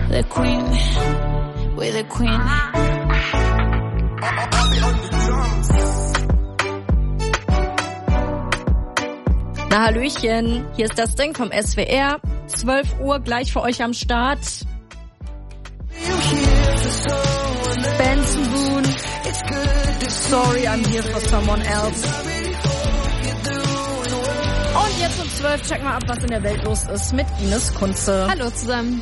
The queen, we're the queen. Na Hallöchen, hier ist das Ding vom SWR. 12 Uhr gleich für euch am Start. Benson Boone. Sorry, I'm here for someone else. Und jetzt um 12 checken wir ab, was in der Welt los ist mit Ines Kunze. Hallo zusammen.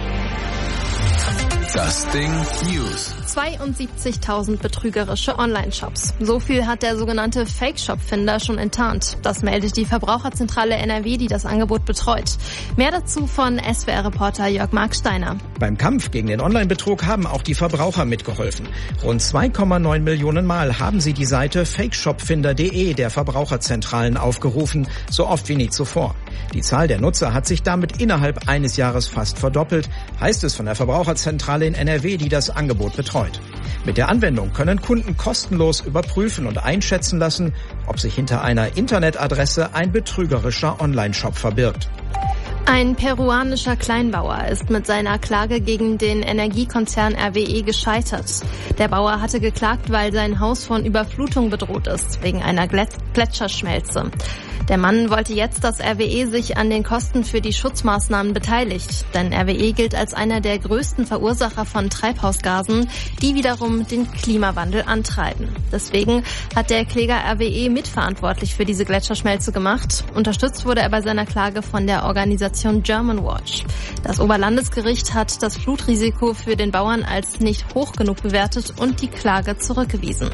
Das Ding News. 72.000 betrügerische Online-Shops. So viel hat der sogenannte Fake-Shop-Finder schon enttarnt. Das meldet die Verbraucherzentrale NRW, die das Angebot betreut. Mehr dazu von SWR-Reporter Jörg-Marc Steiner. Beim Kampf gegen den Online-Betrug haben auch die Verbraucher mitgeholfen. Rund 2,9 Millionen Mal haben sie die Seite fakeshopfinder.de der Verbraucherzentralen aufgerufen, so oft wie nie zuvor. Die Zahl der Nutzer hat sich damit innerhalb eines Jahres fast verdoppelt, heißt es von der Verbraucherzentrale in NRW, die das Angebot betreut. Mit der Anwendung können Kunden kostenlos überprüfen und einschätzen lassen, ob sich hinter einer Internetadresse ein betrügerischer Online-Shop verbirgt. Ein peruanischer Kleinbauer ist mit seiner Klage gegen den Energiekonzern RWE gescheitert. Der Bauer hatte geklagt, weil sein Haus von Überflutung bedroht ist, wegen einer Gletscherschmelze. Der Mann wollte jetzt, dass RWE sich an den Kosten für die Schutzmaßnahmen beteiligt, denn RWE gilt als einer der größten Verursacher von Treibhausgasen, die wiederum den Klimawandel antreiben. Deswegen hat der Kläger RWE mitverantwortlich für diese Gletscherschmelze gemacht. Unterstützt wurde er bei seiner Klage von der Organisation Germanwatch. Das Oberlandesgericht hat das Flutrisiko für den Bauern als nicht hoch genug bewertet und die Klage zurückgewiesen.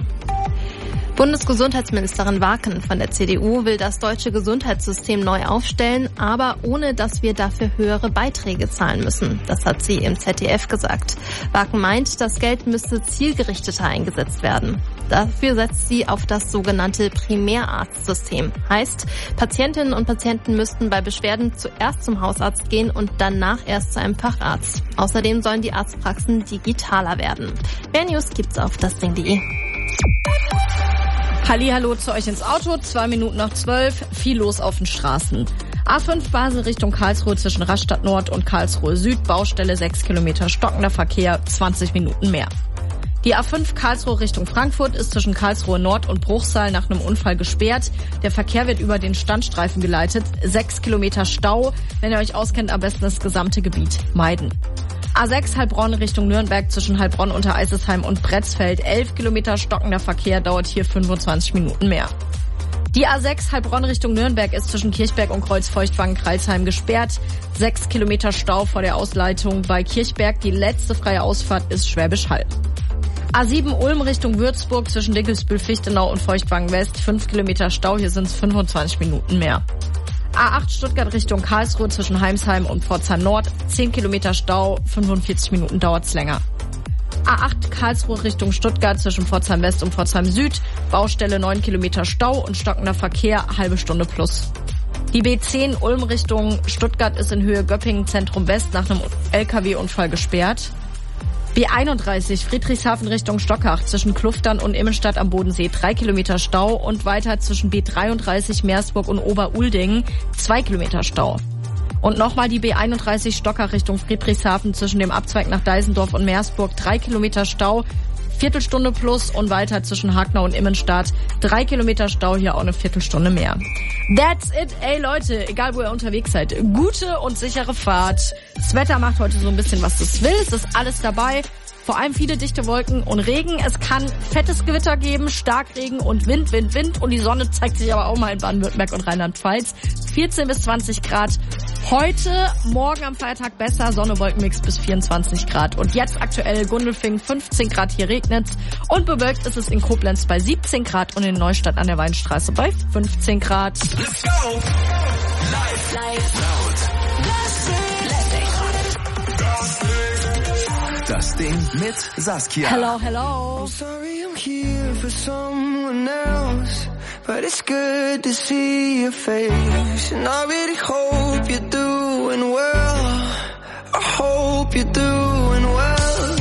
Bundesgesundheitsministerin Waken von der CDU will das deutsche Gesundheitssystem neu aufstellen, aber ohne, dass wir dafür höhere Beiträge zahlen müssen. Das hat sie im ZDF gesagt. Waken meint, das Geld müsste zielgerichteter eingesetzt werden. Dafür setzt sie auf das sogenannte Primärarztsystem. Heißt, Patientinnen und Patienten müssten bei Beschwerden zuerst zum Hausarzt gehen und danach erst zu einem Facharzt. Außerdem sollen die Arztpraxen digitaler werden. Mehr News gibt's auf dasding.de. Hallihallo zu euch ins Auto, 2 Minuten nach 12, viel los auf den Straßen. A5 Basel Richtung Karlsruhe zwischen Rastatt Nord und Karlsruhe Süd, Baustelle 6 Kilometer, stockender Verkehr, 20 Minuten mehr. Die A5 Karlsruhe Richtung Frankfurt ist zwischen Karlsruhe Nord und Bruchsal nach einem Unfall gesperrt. Der Verkehr wird über den Standstreifen geleitet, 6 Kilometer Stau. Wenn ihr euch auskennt, am besten das gesamte Gebiet meiden. A6 Heilbronn Richtung Nürnberg zwischen Heilbronn unter Eisesheim und Bretzfeld. 11 Kilometer stockender Verkehr, dauert hier 25 Minuten mehr. Die A6 Heilbronn Richtung Nürnberg ist zwischen Kirchberg und Kreuzfeuchtwangen-Kreilsheim gesperrt. 6 Kilometer Stau vor der Ausleitung bei Kirchberg. Die letzte freie Ausfahrt ist Schwäbisch Hall. A7 Ulm Richtung Würzburg zwischen Dickelsbühl-Fichtenau und Feuchtwangen-West. 5 Kilometer Stau, hier sind es 25 Minuten mehr. A8 Stuttgart Richtung Karlsruhe zwischen Heimsheim und Pforzheim Nord, 10 Kilometer Stau, 45 Minuten dauert's länger. A8 Karlsruhe Richtung Stuttgart zwischen Pforzheim West und Pforzheim Süd, Baustelle 9 Kilometer Stau und stockender Verkehr, halbe Stunde plus. Die B10 Ulm Richtung Stuttgart ist in Höhe Göppingen Zentrum West nach einem LKW-Unfall gesperrt. B31 Friedrichshafen Richtung Stockach zwischen Kluftern und Immenstadt am Bodensee 3 Kilometer Stau und weiter zwischen B33 Meersburg und Oberuldingen 2 Kilometer Stau. Und nochmal die B31 Stockach Richtung Friedrichshafen zwischen dem Abzweig nach Deisendorf und Meersburg 3 Kilometer Stau, Viertelstunde plus und weiter zwischen Hagnau und Immenstadt 3 Kilometer Stau, hier auch eine Viertelstunde mehr. That's it, ey Leute, egal wo ihr unterwegs seid, gute und sichere Fahrt. Das Wetter macht heute so ein bisschen, was es will, es ist alles dabei. Vor allem viele dichte Wolken und Regen. Es kann fettes Gewitter geben, Starkregen und Wind. Und die Sonne zeigt sich aber auch mal in Baden-Württemberg und Rheinland-Pfalz. 14 bis 20 Grad. Heute, morgen am Feiertag besser, Sonne, Wolkenmix bis 24 Grad. Und jetzt aktuell Gundelfing, 15 Grad, hier regnet's. Und bewölkt ist es in Koblenz bei 17 Grad und in Neustadt an der Weinstraße bei 15 Grad. Let's go! Live. Das Ding mit Saskia. Hello. I'm sorry I'm here for someone else, but it's good to see your face. And I really hope you're doing well. I hope you're doing well.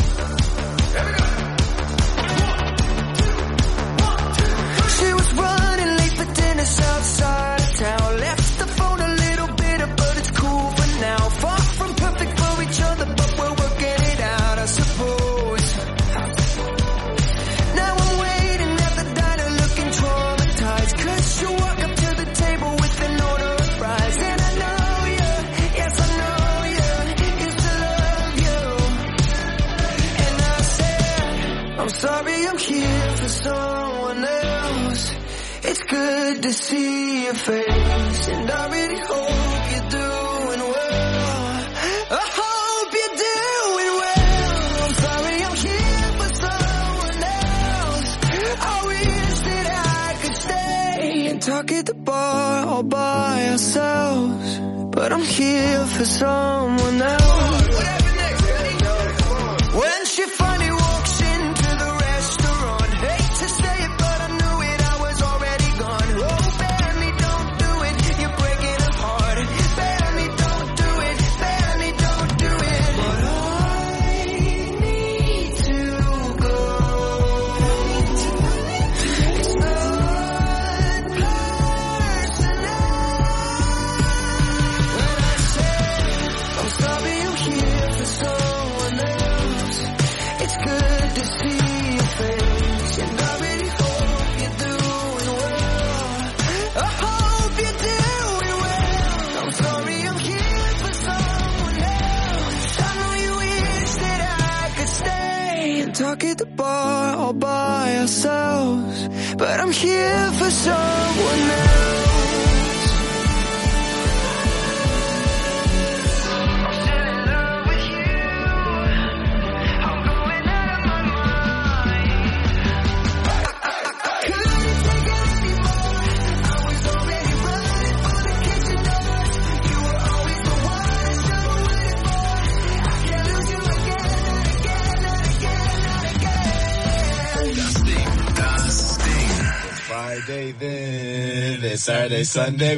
She was running late for dinner outside of town. Left the phone a little bitter, but it's cool for now. Far from perfect for each other, but we're good to see your face, and I really hope you're doing well. I hope you're doing well. I'm sorry I'm here for someone else. I wish that I could stay and talk at the bar all by ourselves, but I'm here for someone else. What happened next, honey? When she finally walks into the restaurant, hate to say it, but I knew it, I was already gone. Oh, Bambi, don't do it, you're breaking her heart. Bambi, don't do it, Bambi, don't do it. But I need to go. It's not personal. When I say I'm sorry I'm here for someone else, it's good to see your face, and I really hope you're doing well. I hope you're doing well. I'm sorry I'm here for someone else. I know you wish that I could stay and talk at the bar all by ourselves, but I'm here for someone else. I'm still in love with you. I'm going out of my mind. I couldn't take it anymore. I was already running for the kitchen doors. You were always the one I should have waited for. I can't lose you again, not again, not again, not again. Das Ding. Friday then, it's Saturday, Sunday.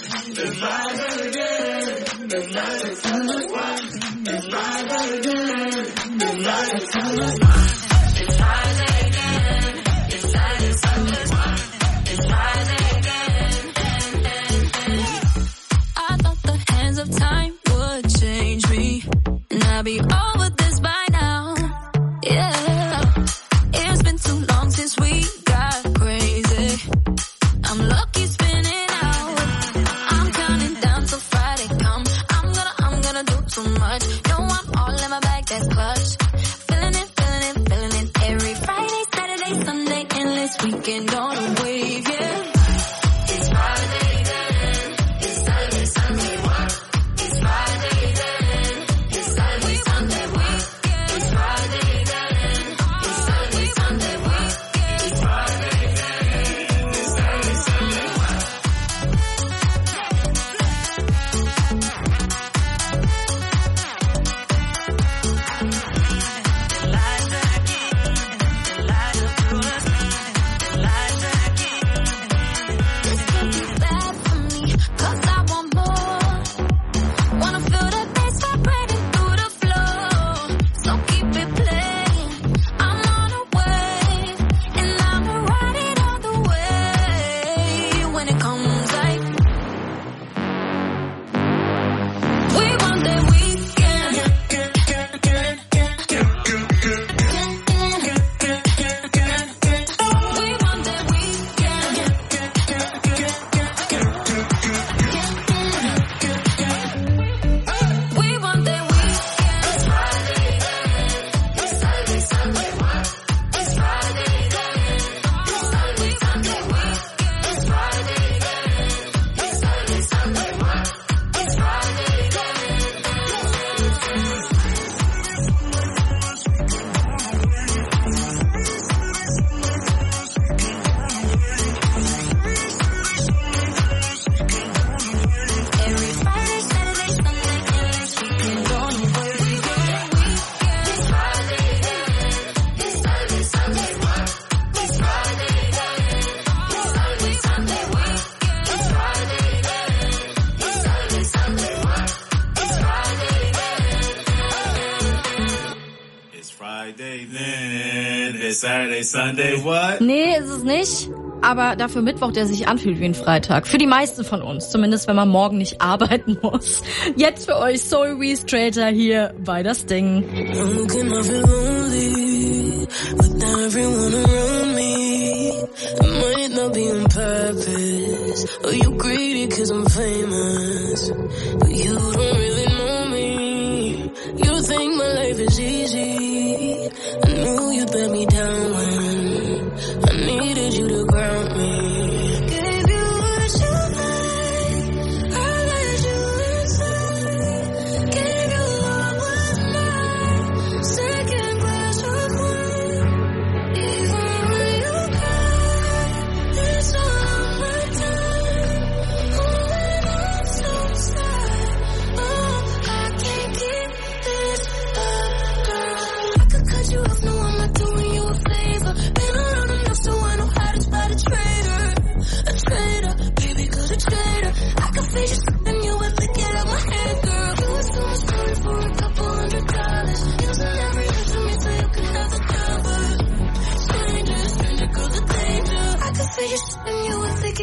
I thought the hands of time would change me, and I'll be over this by now. Yeah, it's been too long since we got crazy. I'm lucky spinning out. I'm counting down till Friday come. I'm gonna do too much. No, I'm all in my bag, that's clutch. Feeling it, feeling it, feeling it. Every Friday, Saturday, Sunday, endless weekend on a wave, yeah. It's Friday then, it's Saturday, Sunday, what? It's Friday then, it's Saturday, Sunday, weekend. It's Friday then, it's Saturday, Sunday, weekend. It's Friday then, it's Saturday, Sunday, what? This can't be bad for me, 'cause I want more. Wanna feel the bass vibrating through the floor. So keep it playing. I'm on a wave, and I'ma ride it all the way. When it comes like we want that weekend. We want that weekend. We want that weekend. It's Friday then, it's Saturday, Sunday, what? It's Friday then, it's Saturday, Sunday, weekend. It's Friday then, it's Saturday, Sunday, what? It's Friday every Friday, Saturday, Sunday, endless weekend on the way. It's Friday then, it's Saturday, Sunday, what? It's Friday then, it's Saturday, Sunday, weekend. It's Friday then, it's Saturday, Sunday, what? It's Friday then. It's Friday then, it's Saturday, Sunday, what? Nee, ist es nicht. Aber dafür Mittwoch, der sich anfühlt wie ein Freitag. Für die meisten von uns. Zumindest, wenn man morgen nicht arbeiten muss. Jetzt für euch Zoe Strater hier bei Das Ding. I'm looking, I feel lonely without everyone around me. It might not be on purpose, or you greedy 'cause I'm famous, but you don't really know me. You think my life is easy. I knew you'd let me down when I needed you to ground me. Gave you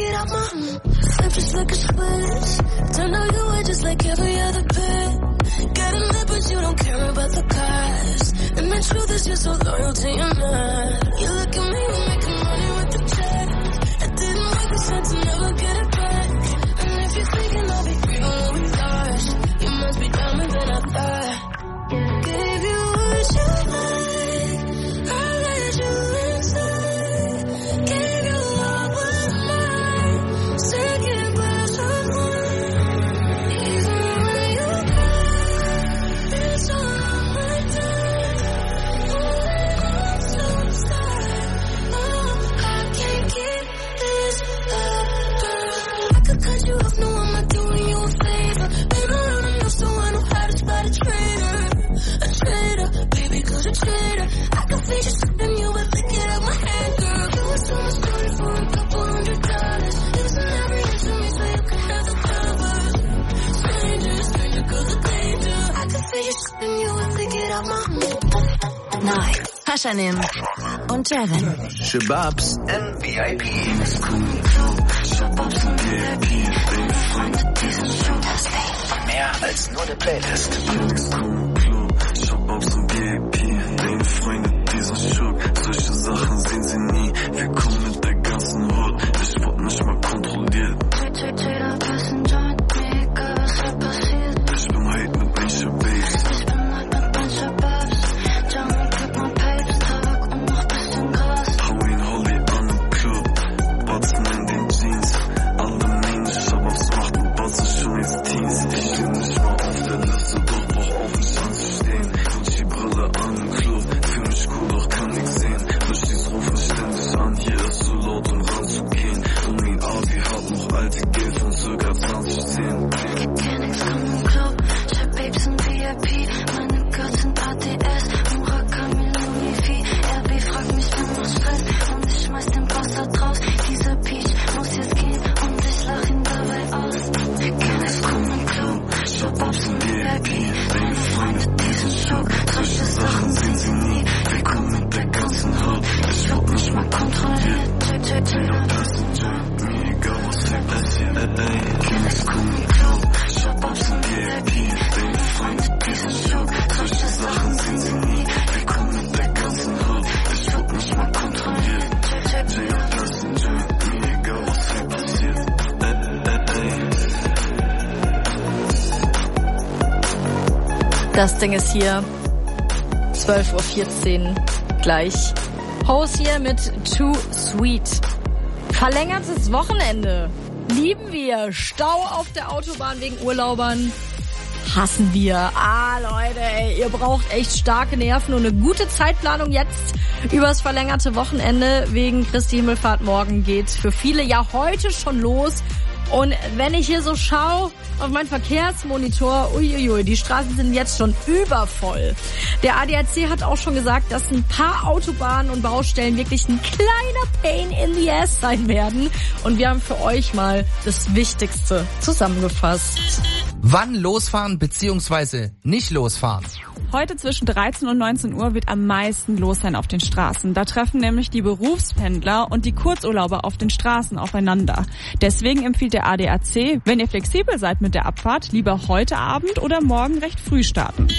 it out my slip just like a switch. Turned out you were just like every other bitch. Getting lit but you don't care about the cost. And the truth is you're so loyal to your man. You look at me, you're making money with the check. It didn't make the sense to never get it back. And if you're thinking I'll be free when we lost, you must be dumber than I thought. Gave you what you like, I let you inside. Gave you all but mine, second glass of wine. Even when you cry, it's all on my time. I'm so sad, oh, I can't keep this up, girl. I could cut you off, no, I'm not doing you a favor. Been around enough so I know how to spot a traitor. A traitor, baby, cause a traitor. I can feel you slipping you and flick it out my hand, girl. You were so much money for a couple $100. Using every inch of me so you can have the cover. Stranger, cause of danger. I can feel you slipping you and flick it out my night. Pashanim und Jevin. Shababs and VIP. Mehr als nur eine Playlist. Shababs und VIP, deine Freunde, dieser Schock. Solche Sachen sehen sie nie. Wir kommen mit der ganzen Hut. Ich wurde nicht mal kontrolliert. Ich bin heute mit mancher Babes. Halloween, Holly an im Club. Batzen in den Jeans. Alle meine Shababs machten Batzen schon als Teens. Ich steh nicht mal auf der Liste, doch brauch auf mich anzustehen. Und die Brille an im Club. Fühl mich cool, doch kann nix sehen. Luschis rufen ständig an, hier ist so laut, um ranzugehen. Und mein Abi hat noch alte Geld von circa 2010. Kenn nix von dem Club, ich hab Babes im VIP. Meine Girls sind ATS, Murakami, Lunifi. RB fragt mich, wer macht Stress und ich schmeiß den Boss raus. Dieser Peach muss jetzt gehen und ich lach ihn dabei aus. Kenn nix von dem Club, Shababs und VIP, deine Freunde, diesen Schock. Solche Sachen sehen sie nie. Wir kommen mit der ganzen Hut. Ich wurde nicht mal kontrolliert. Jeder Passenger, mir egal was hier passiert. Kenn nix von dem Club, Shababs und VIP, deine Freunde, diesen Schock. Solche Sachen sehen sie nie. Wir kommen mit der ganzen Hut. Ich wurde nicht mal kontrolliert. Jeder Passenger, mir egal was hier passiert. Das Ding ist hier. 12:14 Uhr gleich. Hose hier mit Too Sweet. Verlängertes Wochenende. Lieben wir. Stau auf der Autobahn wegen Urlaubern. Hassen wir. Leute, ey, ihr braucht echt starke Nerven und eine gute Zeitplanung jetzt übers verlängerte Wochenende. Wegen Christi Himmelfahrt morgen geht's für viele ja heute schon los. Und wenn ich hier so schaue auf meinen Verkehrsmonitor, uiuiui, die Straßen sind jetzt schon übervoll. Der ADAC hat auch schon gesagt, dass ein paar Autobahnen und Baustellen wirklich ein kleiner Pain in the ass sein werden. Und wir haben für euch mal das Wichtigste zusammengefasst. Wann losfahren bzw. nicht losfahren? Heute zwischen 13 und 19 Uhr wird am meisten los sein auf den Straßen. Da treffen nämlich die Berufspendler und die Kurzurlauber auf den Straßen aufeinander. Deswegen empfiehlt der ADAC, wenn ihr flexibel seid mit der Abfahrt, lieber heute Abend oder morgen recht früh starten.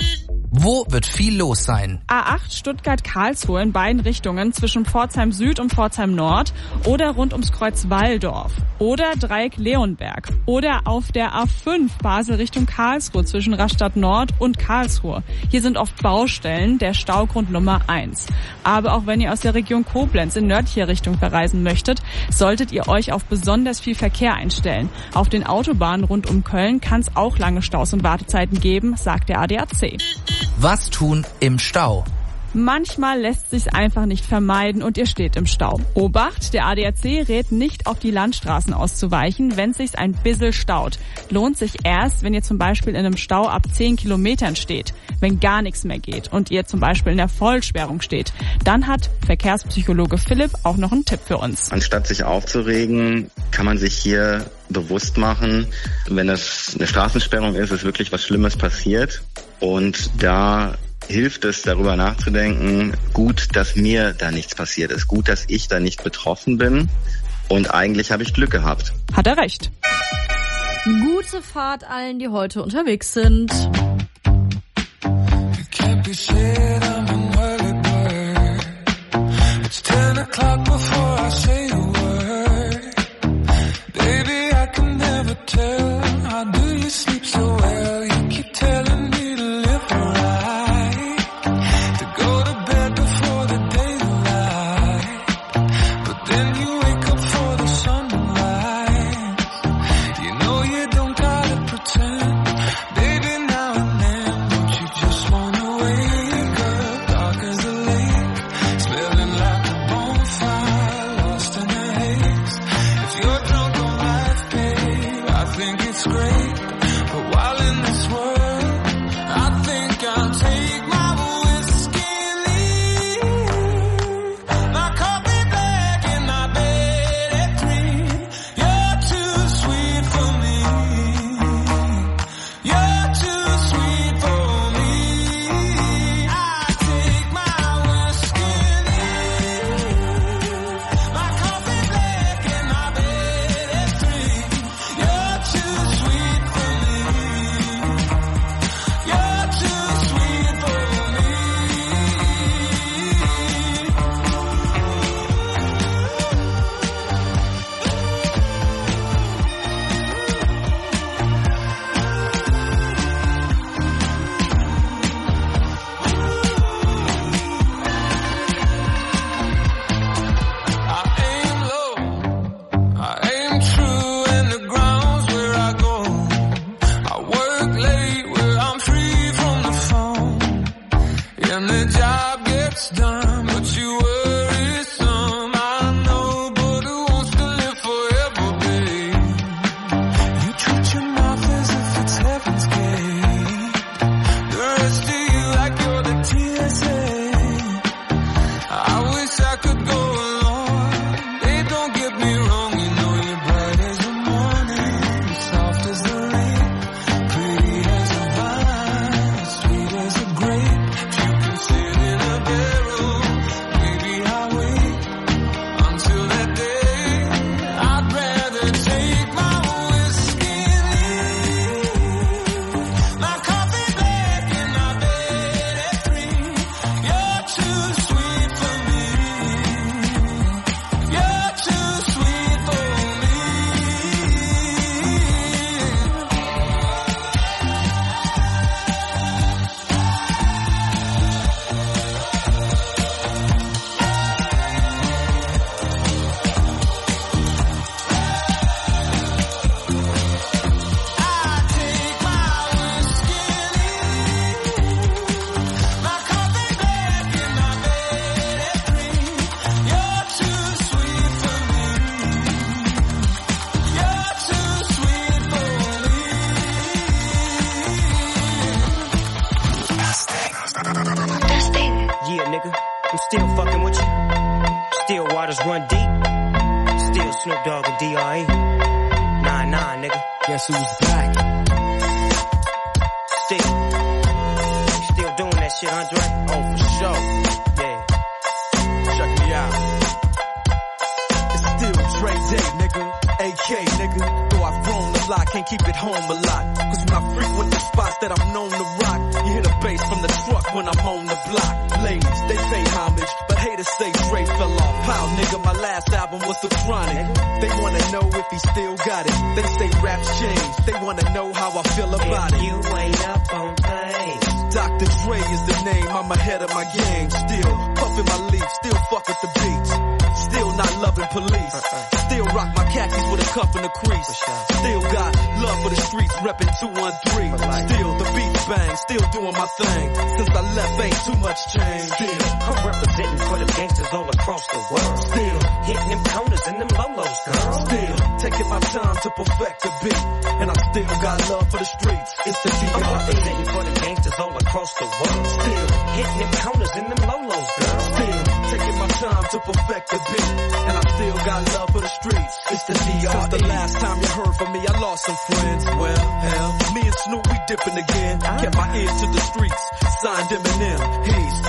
Wo wird viel los sein? A8 Stuttgart-Karlsruhe in beiden Richtungen zwischen Pforzheim Süd und Pforzheim Nord oder rund ums Kreuz Walldorf oder Dreieck Leonberg oder auf der A5 Basel Richtung Karlsruhe zwischen Rastatt Nord und Karlsruhe. Hier sind oft Baustellen, der Staugrund Nummer 1. Aber auch wenn ihr aus der Region Koblenz in nördlicher Richtung verreisen möchtet, solltet ihr euch auf besonders viel Verkehr einstellen. Auf den Autobahnen rund um Köln kann es auch lange Staus und Wartezeiten geben, sagt der ADAC. Was tun im Stau? Manchmal lässt sich's einfach nicht vermeiden und ihr steht im Stau. Obacht, der ADAC rät nicht auf die Landstraßen auszuweichen, wenn es sich ein bisschen staut. Lohnt sich erst, wenn ihr zum Beispiel in einem Stau ab 10 Kilometern steht. Wenn gar nichts mehr geht und ihr zum Beispiel in der Vollsperrung steht, dann hat Verkehrspsychologe Philipp auch noch einen Tipp für uns. Anstatt sich aufzuregen, kann man sich hier bewusst machen, wenn es eine Straßensperrung ist, ist wirklich was Schlimmes passiert. Und da hilft es, darüber nachzudenken, gut, dass mir da nichts passiert ist, gut, dass ich da nicht betroffen bin. Und eigentlich habe ich Glück gehabt. Hat er recht. Gute Fahrt allen, die heute unterwegs sind.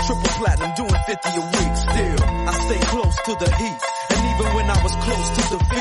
Triple platinum doing 50 a week. Still, I stay close to the heat. And even when I was close to defeat,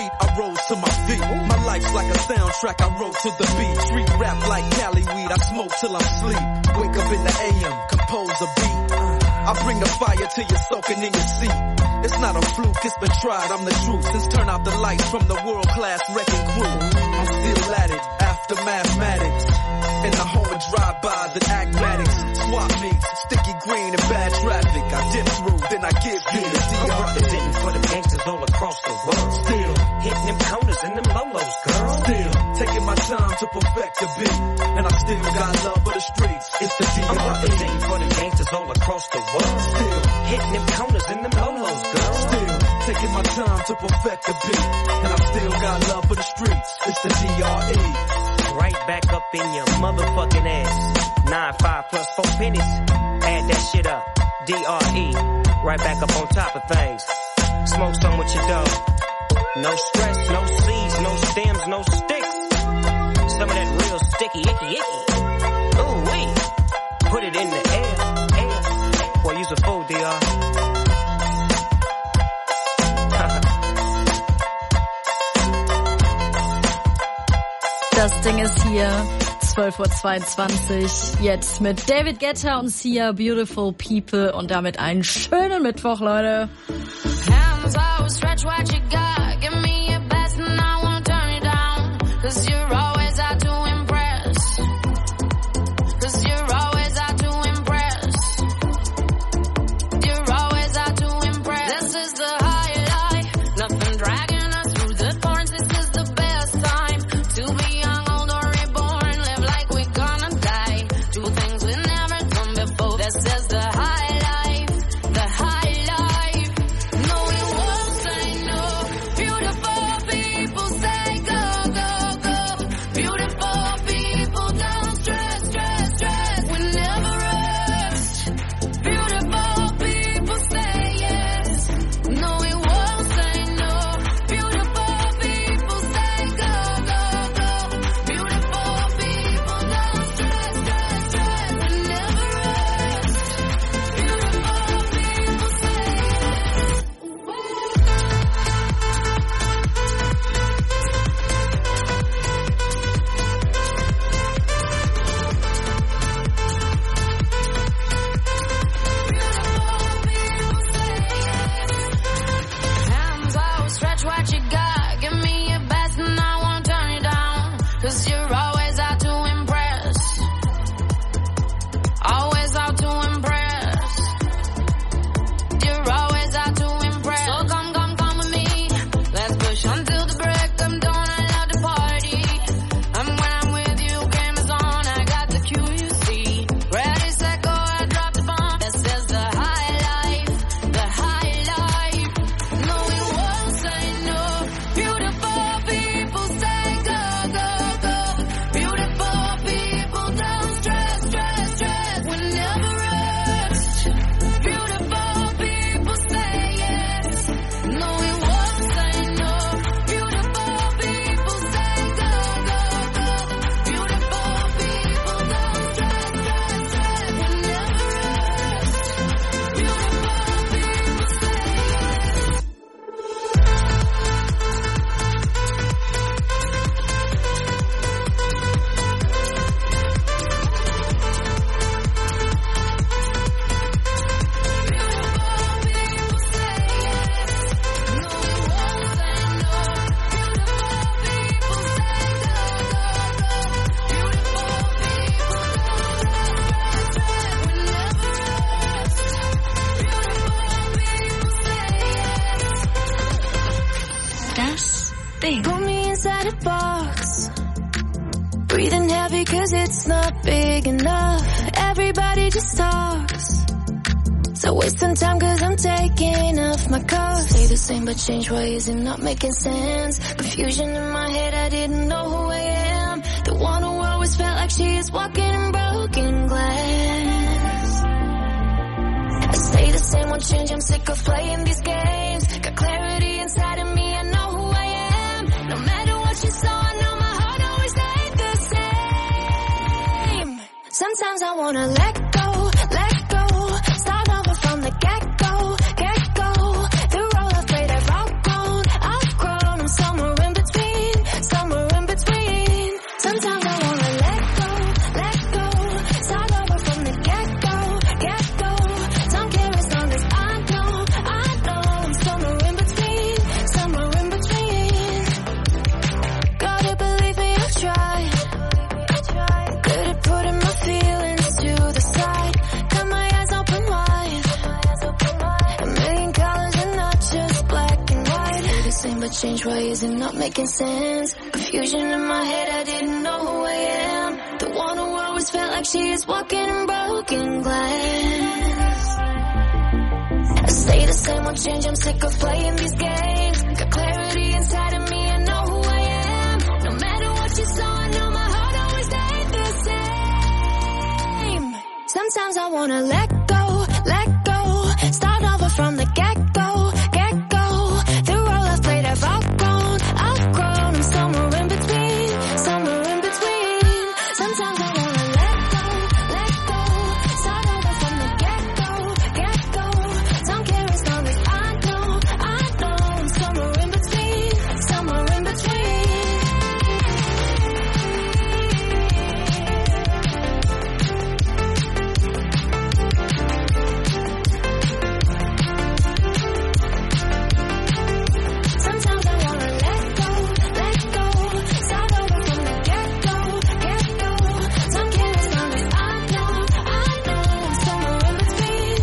like a soundtrack I wrote to the beat. Street rap like Cali weed, I smoke till I'm asleep. Wake up in the AM, compose a beat. I bring the fire till you're soaking in your seat. It's not a fluke, it's been tried, I'm the truth. Since turn out the lights from the world-class wrecking crew, I'm still at it, after mathematics. In the home of drive-bys and acmatics. Swap meets, sticky green and bad traffic. I dip through, then I give you the DR. I'm representing for the gangsters all across the world. Still hitting them corners and them lolos, girl. Still taking my time to perfect the beat, and I still got love for the streets. It's the DR. I'm representing for the gangsters all across the world. Still hitting them corners and them lolos, girl. Still taking my time to perfect the beat, and I still got love for the streets. It's the DRE. Right back up in your motherfucking ass. 9-5 plus 4 pennies. Add that shit up. DRE. Right back up on top of things. Smoke some with your dog. No stress, no seeds, no stems, no sticks. Some of that real sticky, icky. Ooh wee. Put it in the air. Boy, you's a fool, DR. Das Ding ist hier, 12:22 Uhr, jetzt mit David Guetta und Sia, Beautiful People, und damit einen schönen Mittwoch, Leute. Hands out, stretch what you got, give me your best and I won't turn it down, 'cause you're always out to impress, 'cause you're always out to impress, you're always out to impress. This is the high life, nothing dragging us through the thorns, this is the best time to be young, old or reborn, live like we're gonna die, do things we never done before. This is the high life, the high life. No, we won't say no. Beautiful people say go, go, go. Beautiful people don't stress, stress, stress. We never rest. Beautiful people say yes. No, we won't say no. Beautiful people say go, go, go. Beautiful people don't stress, stress, stress. We never rest. Beautiful people say yes. Hands out, stretch what you got. Give me your best and I won't turn it down, 'cause you're always out to impress. Always out to impress. You're always out to impress. So come with me. Let's push until the break of dawn. I love the party. And when I'm with you, game is on. I got the cue, you see. Ready, set, go, I drop the bomb. This is the high life, the high life. No, we won't say no. Beautiful people say go, go, go. Beautiful people don't stress, stress, stress. We never rest. Beautiful people say yes. No, we won't say no. Beautiful people say go, go, go. Beautiful people don't stress, stress, stress. We never rest. Beautiful people say yes. Das Ding. Put me inside a box. Breathing heavy 'cause it's not big enough. Everybody just talks. So wasting time 'cause I'm taking off my cuffs. Stay the same but change ways and not making sense. Confusion in my head, I didn't know who I am. The one who always felt like she is walking in broken glass. I stay the same, won't change, I'm sick of playing these games. Got clarity inside of me, I know who I am. No matter what you saw, I know my heart always ain't the same. Sometimes I wanna let go, start over from the get-go, get-go. The role I played, I've outgrown, I'm somewhere in between, change, why is it not making sense? Confusion in my head, I didn't know who I am. The one who always felt like she is walking in broken glass. I stay the same, won't change, I'm sick of playing these games. Got clarity inside of me, I know who I am. No matter what you saw, I know my heart always stayed the same. Sometimes I wanna let go, start over from the get-go, get-go. The role I've played, I've outgrown, I'm somewhere in between, Sometimes I wanna let go, start over from the get-go, get-go. Don't care as long as I know, I'm somewhere in between, Sometimes I wanna let go, start over from the get-go, get-go. Don't care as long as I know, I'm somewhere in between,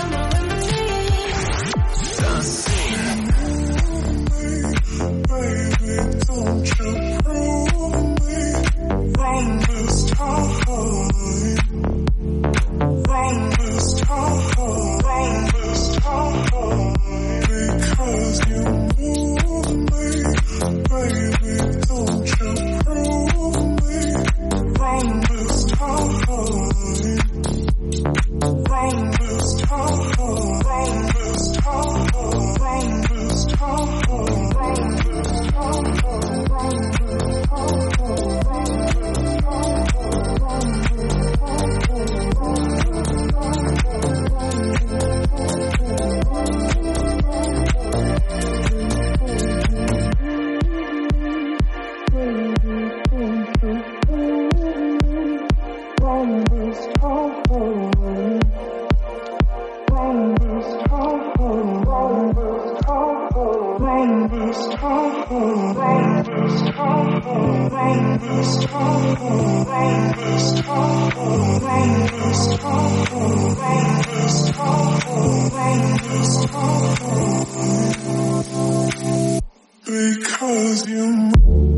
Baby, don't you prove me wrong this time. Wrong this time. Because you move me. Baby, don't you prove me wrong this time. Wrong this time. Because you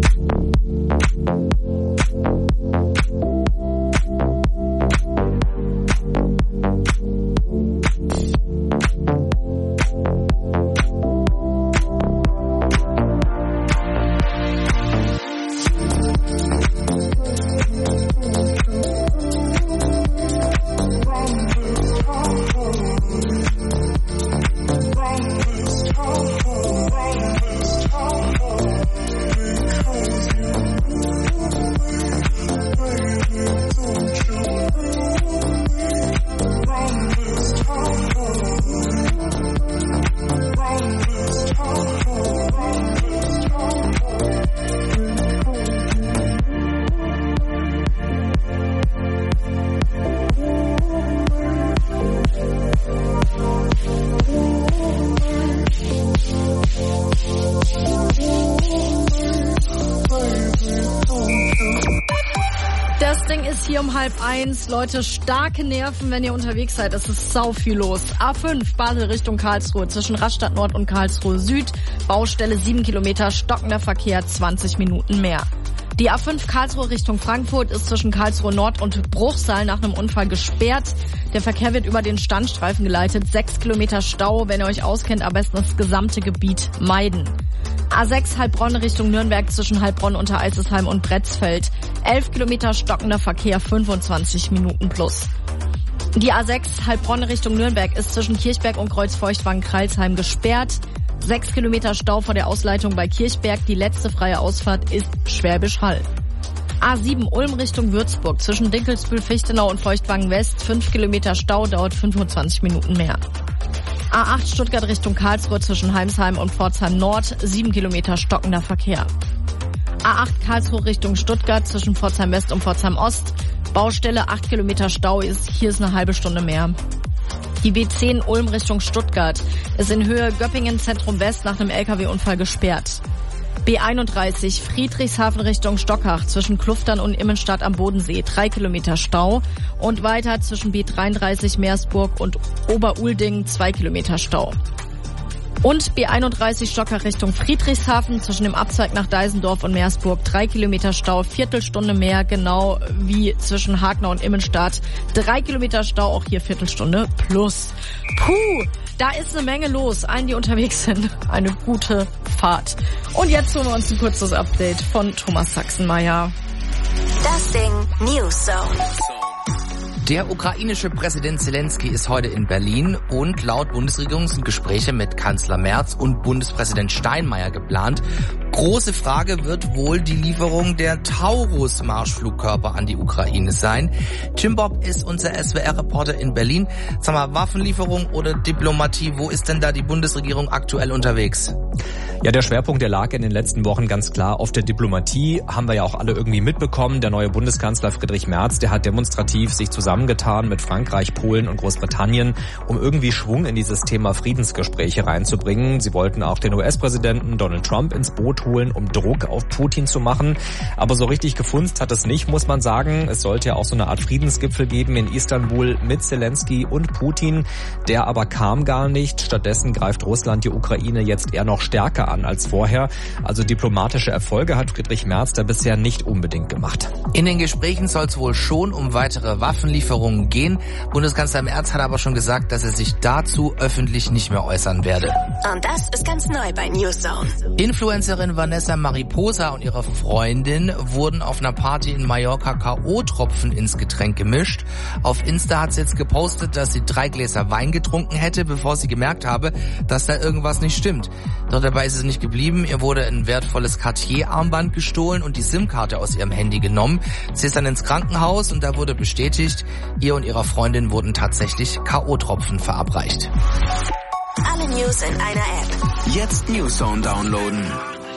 Hier um 12:30, Leute, starke Nerven, wenn ihr unterwegs seid. Es ist sau viel los. A5, Basel Richtung Karlsruhe, zwischen Rastatt Nord und Karlsruhe Süd. Baustelle 7 Kilometer, stockender Verkehr, 20 Minuten mehr. Die A5 Karlsruhe Richtung Frankfurt ist zwischen Karlsruhe Nord und Bruchsal nach einem Unfall gesperrt. Der Verkehr wird über den Standstreifen geleitet. 6 Kilometer Stau. Wenn ihr euch auskennt, am besten das gesamte Gebiet meiden. A6 Heilbronn Richtung Nürnberg zwischen Heilbronn, Untereisesheim und Bretzfeld. 11 Kilometer stockender Verkehr, 25 Minuten plus. Die A6 Heilbronn Richtung Nürnberg ist zwischen Kirchberg und Kreuzfeuchtwangen-Kreilsheim gesperrt. 6 Kilometer Stau vor der Ausleitung bei Kirchberg. Die letzte freie Ausfahrt ist Schwäbisch Hall. A7 Ulm Richtung Würzburg zwischen Dinkelsbühl, Fichtenau und Feuchtwangen West. 5 Kilometer Stau, dauert 25 Minuten mehr. A8 Stuttgart Richtung Karlsruhe zwischen Heimsheim und Pforzheim Nord. 7 Kilometer stockender Verkehr. A8 Karlsruhe Richtung Stuttgart zwischen Pforzheim West und Pforzheim Ost. Baustelle, 8 Kilometer Stau, hier ist eine halbe Stunde mehr. Die B10 Ulm Richtung Stuttgart ist in Höhe Göppingen Zentrum West nach einem LKW-Unfall gesperrt. B31 Friedrichshafen Richtung Stockach zwischen Kluftern und Immenstadt am Bodensee, 3 Kilometer Stau. Und weiter zwischen B33 Meersburg und Oberulding, 2 Kilometer Stau. Und B31 Stocker Richtung Friedrichshafen zwischen dem Abzweig nach Deisendorf und Meersburg 3 Kilometer Stau, Viertelstunde mehr, genau wie zwischen Hagenau und Immenstadt. 3 Kilometer Stau, auch hier Viertelstunde plus. Puh, da ist eine Menge los. Allen, die unterwegs sind, eine gute Fahrt. Und jetzt holen wir uns ein kurzes Update von Thomas Sachsenmeier. Das Ding News Zone. Der ukrainische Präsident Zelensky ist heute in Berlin und laut Bundesregierung sind Gespräche mit Kanzler Merz und Bundespräsident Steinmeier geplant. Große Frage wird wohl die Lieferung der Taurus-Marschflugkörper an die Ukraine sein. Jim Bob ist unser SWR-Reporter in Berlin. Sag mal, Waffenlieferung oder Diplomatie, wo ist denn da die Bundesregierung aktuell unterwegs? Ja, der Schwerpunkt, der lag in den letzten Wochen ganz klar auf der Diplomatie. Haben wir ja auch alle irgendwie mitbekommen. Der neue Bundeskanzler Friedrich Merz, der hat demonstrativ sich zusammengetan mit Frankreich, Polen und Großbritannien, um irgendwie Schwung in dieses Thema Friedensgespräche reinzubringen. Sie wollten auch den US-Präsidenten Donald Trump ins Boot holen, um Druck auf Putin zu machen. Aber so richtig gefunzt hat es nicht, muss man sagen. Es sollte ja auch so eine Art Friedensgipfel geben in Istanbul mit Zelensky und Putin. Der aber kam gar nicht. Stattdessen greift Russland die Ukraine jetzt eher noch stärker an als vorher. Also diplomatische Erfolge hat Friedrich Merz da bisher nicht unbedingt gemacht. In den Gesprächen soll es wohl schon um weitere Waffenlieferungen gehen. Bundeskanzler Merz hat aber schon gesagt, dass er sich dazu öffentlich nicht mehr äußern werde. Und das ist ganz neu bei News Zone. Influencerin Vanessa Mariposa und ihre Freundin wurden auf einer Party in Mallorca K.O.-Tropfen ins Getränk gemischt. Auf Insta hat sie jetzt gepostet, dass sie 3 Gläser Wein getrunken hätte, bevor sie gemerkt habe, dass da irgendwas nicht stimmt. Doch dabei ist es nicht geblieben. Ihr wurde ein wertvolles Cartier-Armband gestohlen und die SIM-Karte aus ihrem Handy genommen. Sie ist dann ins Krankenhaus und da wurde bestätigt, ihr und ihrer Freundin wurden tatsächlich K.O.-Tropfen verabreicht. Alle News in einer App. Jetzt News Zone downloaden.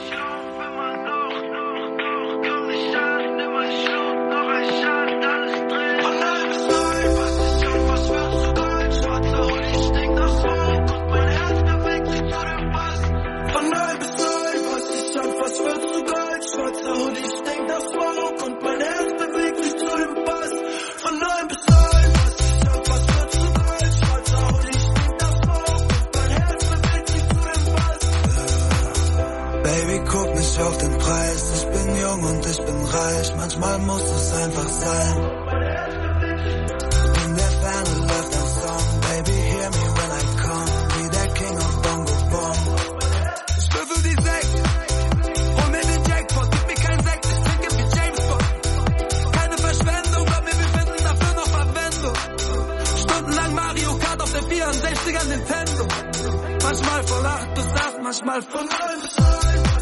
Auf den Preis, ich bin jung und ich bin reich, manchmal muss es einfach sein. In der Ferne läuft ein Song, baby hear me when I come, wie der King of Bongo Bong. Ich würfel die 6, hol mir den Jackpot, gib mir kein Sekt, ich trinke wie James Bond. Keine Verschwendung, glaub mir, wir finden dafür noch Verwendung. Stundenlang Mario Kart auf der 64er Nintendo. Manchmal voll 8 bis 8, manchmal von 9 bis 9.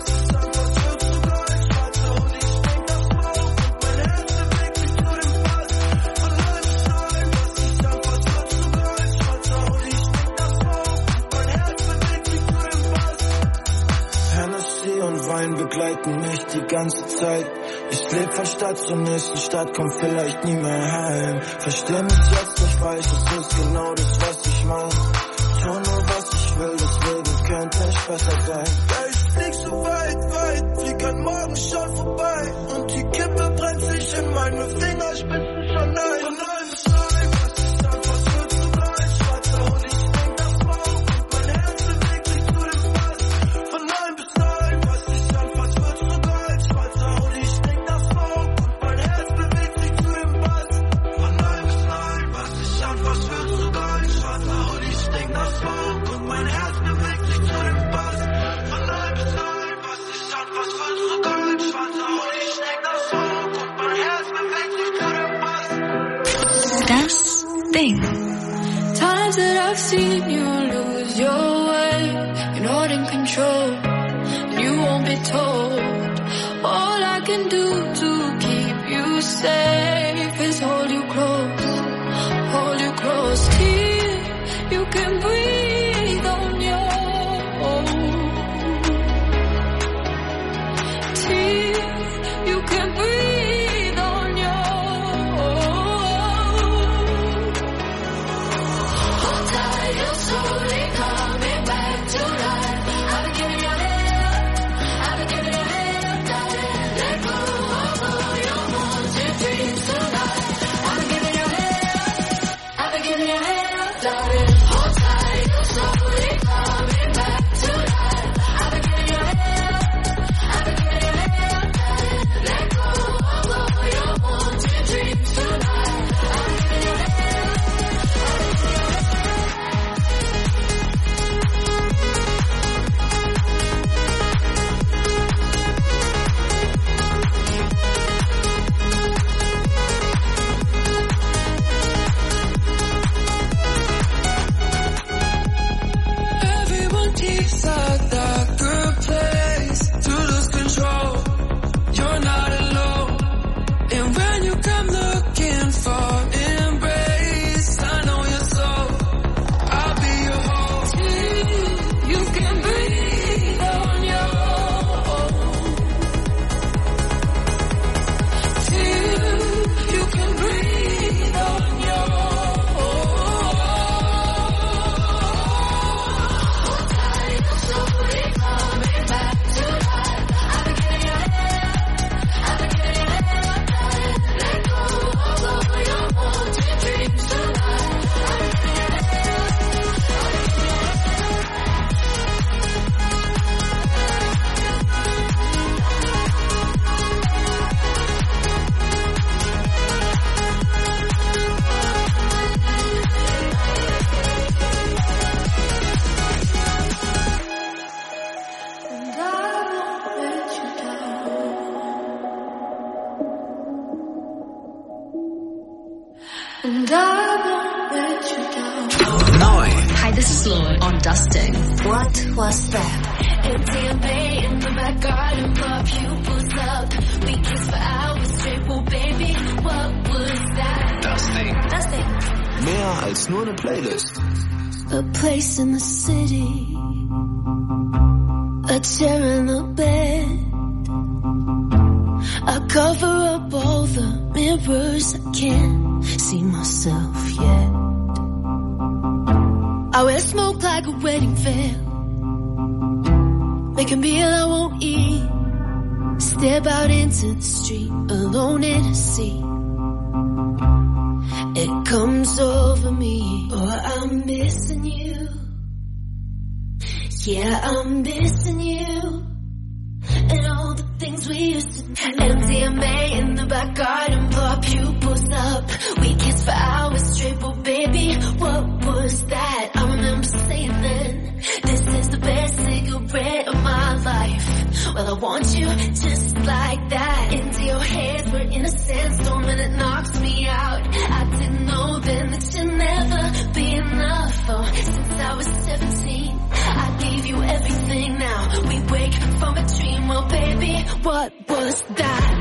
Begleiten mich die ganze Zeit. Ich leb von Stadt zur nächsten Stadt, komm vielleicht nie mehr heim. Versteh mich jetzt nicht falsch, es ist genau das, was ich mein. Tu nur, was ich will, deswegen könnte ich besser sein. Ja, ich flieg so weit, flieg an morgen schon vorbei. Und die Kippe brennt sich in meine Finger, ich bin schon nein. Von 9 bis 9, was ich sag, was willst du gleich? Schwarzer Hund, ich denk nach Smoke und mein Herz bewegt sich zu dem Bass. Von 9 bis 9. Das Ding. Times that I've seen you lose your way, you're not in control, and you won't be told. All I can do to keep you safe is hold you close till you can breathe on your own. Till you can breathe on your own. Hold tight, you're slowly coming back to life. I've been giving your head up, darling. Let go of all your wanted dreams tonight. I've been giving your head up, darling. Hold tight, you're slowly coming back to And I won't let you down. Neu. Hi, this is Lord on Dusting. What was that? MDMA in the back garden, my pupils up. We kissed for hours straight, well baby, what was that? Dusting. Mehr als nur eine Playlist. A place in the city, a chair in the bed. I cover up all the mirrors, I can't see myself yet. I wear smoke like a wedding veil, make a meal I won't eat, step out into the street, alone in a seat. It comes over me, oh I'm missing you. Yeah, I'm missing you. And all the things we used to do. MDMA in the back garden, blow our pupils up. We kissed for hours straight, but baby, what was that? I remember saying then, this is the best cigarette of my life. Well, I want you just like that. Into your head, we're in a sandstorm and it knocks me out. I didn't know then that you'd never be enough. Oh, since I was 17, I gave you everything. Now we wake from a dream. Well, baby, what was that?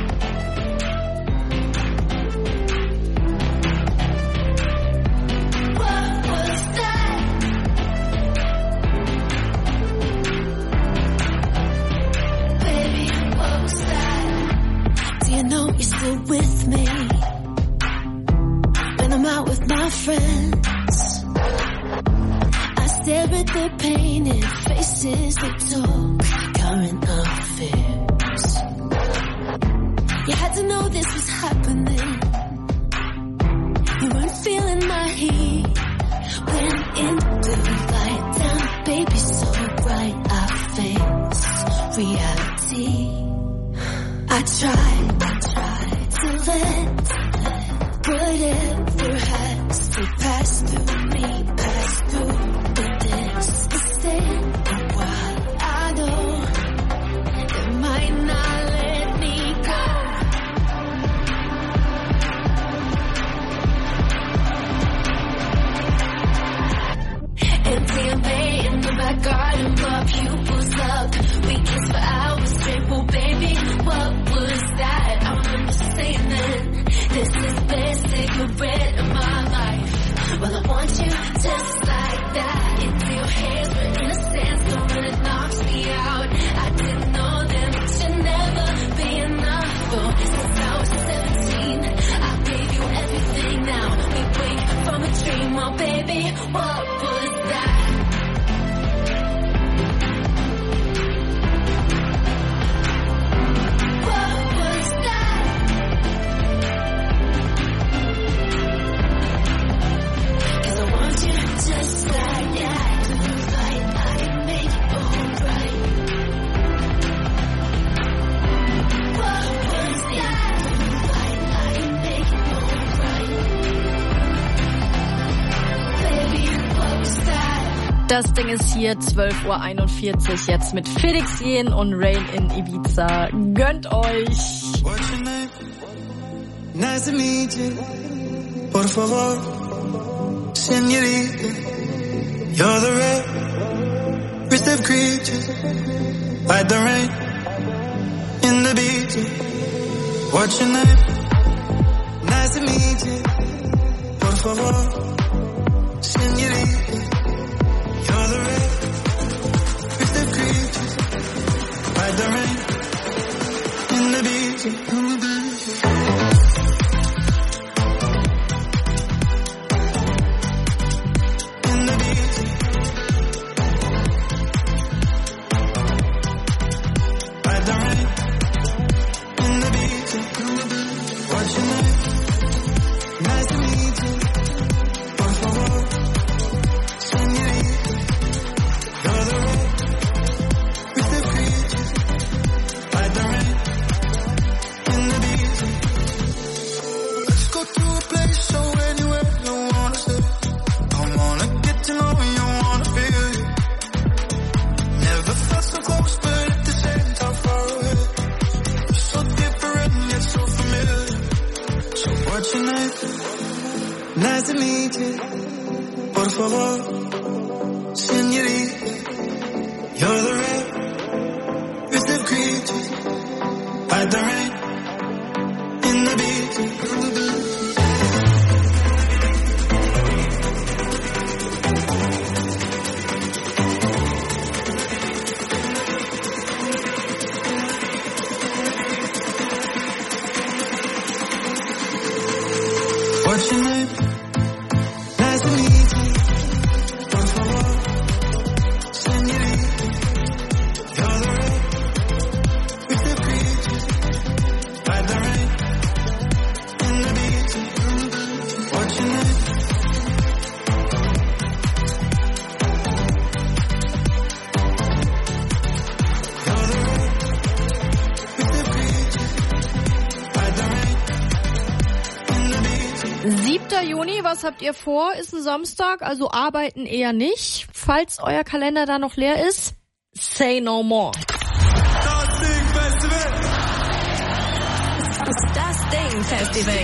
What was that? Baby, what was that? Do you know you're still with me? When I'm out with my friends, I stare at their painted faces, they talk current affairs. You had to know this was happening. You weren't feeling my heat. When in blue light down, baby, so bright I face reality. I tried to let whatever has to pass through me, pass through. But this is staying a while. I know it might not let me go. MDMA in the back garden, my pupils up. We kissed for hours straight, well baby, what was that? I remember saying then, this is the best cigarette of my life. Well, I want you just like that. Into your head, we're in a sandstorm and it knocks me out. I didn't know then that you'd never be enough. Oh, since I was 17, I gave you everything. Now we wake from a dream. Oh, baby, what was that? What was that? Cause I want you just like that. Like I can make it alright. What was that? Like I can make it alright. Baby, what was that? Das Ding ist hier, 12:41 Uhr jetzt mit Felix Jähn und Rain in Ibiza. Gönnt euch! What's your name? Nice to meet you. Por favor, señorita. You're the rarest of creatures, like the rain in the beach. What's your name? Nice to meet you. Por favor, señorita. You're the rarest of creatures, like the rain in the beach. meeting. Por favor, señorita, you're the red with the creatures, like the rain in the beating. What's your name? Nice to meet you. Por favor, señorita, you're the red with the creatures, like the rain in the beating. What's your name? You're the red with the creatures, like the rain in the beating. 7. Juni, was habt ihr vor? Ist ein Samstag, also arbeiten eher nicht. Falls euer Kalender da noch leer ist, say no more. Das Ding Festival.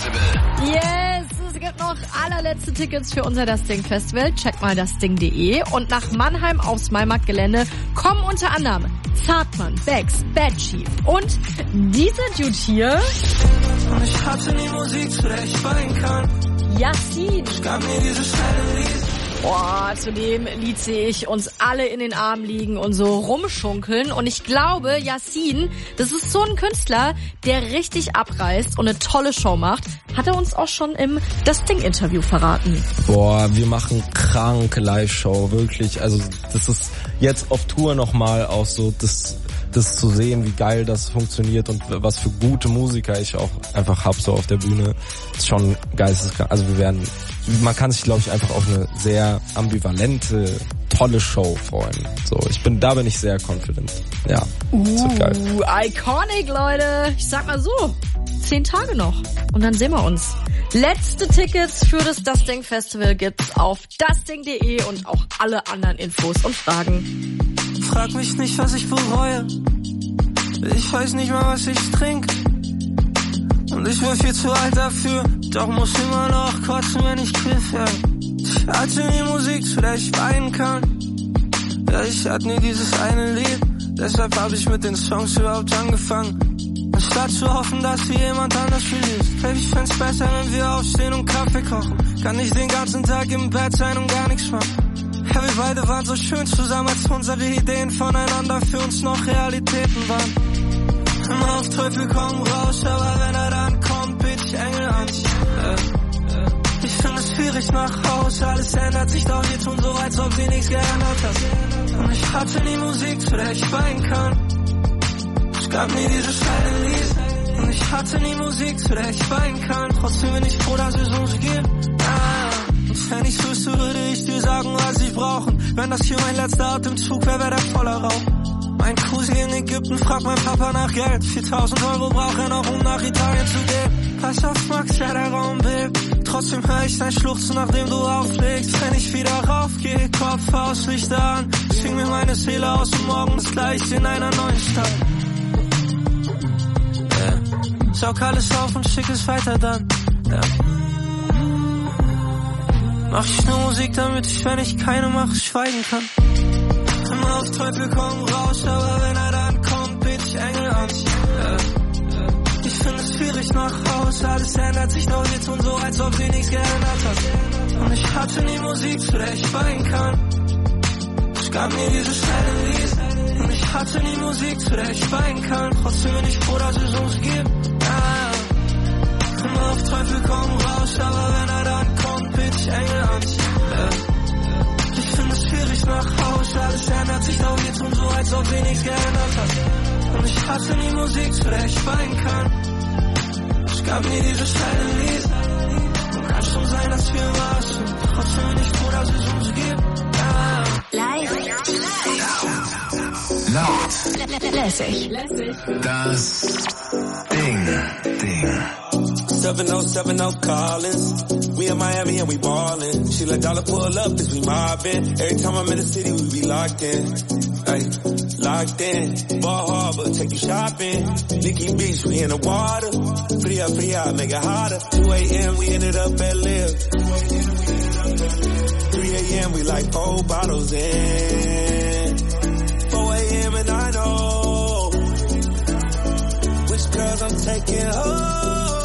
Yes, es gibt noch allerletzte Tickets für unser Das Ding Festival. Check mal dasding.de. Und nach Mannheim aufs Maimarkt-Gelände kommen unter anderem Zartmann, Becks, Bad Chief und dieser Dude hier. Und ich hatte nie Musik, zu der ich weinen kann. Yassin. Es gab mir dieses schnelle Lied. Boah, zu dem Lied sehe ich uns alle in den Armen liegen und so rumschunkeln. Und ich glaube, Yassin, das ist so ein Künstler, der richtig abreißt und eine tolle Show macht. Hat er uns auch schon im Das Ding-Interview verraten. Boah, wir machen kranke Live-Show, wirklich. Also das ist jetzt auf Tour nochmal auch so, das zu sehen, wie geil das funktioniert und was für gute Musiker ich auch einfach hab so auf der Bühne, ist schon geisteskrank. Also man kann sich, glaube ich, einfach auf eine sehr ambivalente, tolle Show freuen. So, da bin ich sehr confident. Ja, das wird geil. Iconic, Leute. Ich sag mal so, 10 Tage noch und dann sehen wir uns. Letzte Tickets für das Ding Festival gibt's auf dasding.de und auch alle anderen Infos und Fragen. Frag mich nicht, was ich bereue. Ich weiß nicht mal, was ich trinke. Und ich war viel zu alt dafür. Doch muss immer noch kotzen, wenn ich quiff, ja. Ich hatte nie Musik, zu der ich weinen kann. Ja, ich hatte nie dieses eine Lied. Deshalb hab ich mit den Songs überhaupt angefangen. Anstatt zu hoffen, dass sie jemand anders released. Baby, ich find's besser, wenn wir aufstehen und Kaffee kochen. Kann nicht den ganzen Tag im Bett sein und gar nichts machen. Ja, wir beide waren so schön zusammen, als unsere Ideen voneinander für uns noch Realitäten waren. Immer auf Teufel komm raus, aber wenn er dann kommt, bitte ich Engel an. Ich finde es schwierig nach Haus, alles ändert sich, doch wir tun so, als ob sie nichts geändert hat. Und ich hatte nie Musik, zu der ich weinen kann. Es gab nie dieses kleine Lied. Und ich hatte nie Musik, zu der ich weinen kann. Trotzdem bin ich froh, dass es uns gibt. Und wenn ich wüsste, würde ich dir sagen, was ich brauche. Wenn das hier mein letzter Atemzug wäre, der voller Rauch. Mein Cousin in Ägypten fragt mein Papa nach Geld. 4.000 € braucht er noch, um nach Italien zu gehen. Pass auf, Max, ja, der Raum bebt. Trotzdem höre ich dein Schluchzen, nachdem du auflegst. Wenn ich wieder raufgehe, Kopf aus, Lichter an. Sing mir meine Seele aus und morgen ist gleich in einer neuen Stadt. Saug alles auf und schick es weiter dann. Mach ich nur Musik, damit ich, wenn ich keine mache, schweigen kann. Immer auf Teufel komm raus, aber wenn er dann kommt, bitte ich Engel an. Ich finde es schwierig nach Haus, alles ändert sich, doch wir tun so, als ob sie nichts geändert hat. Und ich hatte nie Musik, zu der ich weinen kann. Es gab mir dieses schnelle Lied. Und ich hatte nie Musik, zu der ich weinen kann. Trotzdem bin ich froh, dass es uns gibt. Immer auf Teufel komm raus, aber wenn er dann kommt, bitte ich Engel an. Ich finde es schwierig nach Haus, alles ändert sich, doch wir tun so, als ob sie nichts geändert hat. Und ich hatte nie Musik, zu der ich weinen kann. Es gab nie dieses kleine Lied. Und kann schon sein, dass wir warten. Trotzdem bin ich froh, dass es uns gibt. Laut. Lässig. Das Ding. 7070 Collins. We in Miami and we ballin'. She let dollar pull up as we mobbin'. Every time I'm in the city, we be locked in. Ay, locked in. Ball Harbor, take you shopping. Nikki Beach, we in the water. Fria, make it hotter. 2 a.m., we ended up at Live. 3 a.m., we like 4 bottles in. 4 a.m. and I know which girls I'm taking home.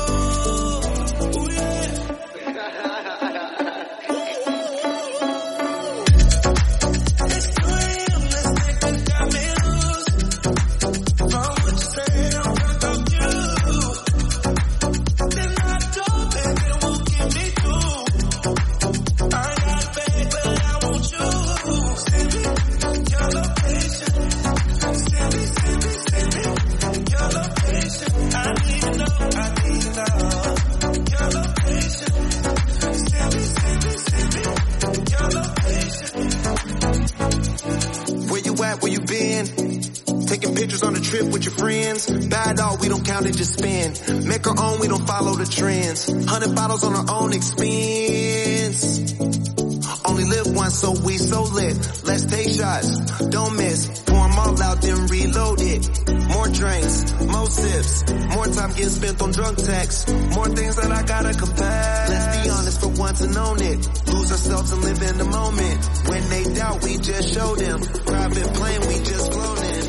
Just spend, make our own, we don't follow the trends. 100 bottles on our own expense. Only live once, so we so lit. Let's take shots, don't miss. Pour them all out, then reload it. More drinks, more sips, more time getting spent on drunk texts. More things that I gotta confess. Let's be honest for once and own it. Lose ourselves and live in the moment. When they doubt, we just show them. Private plane, we just flown in.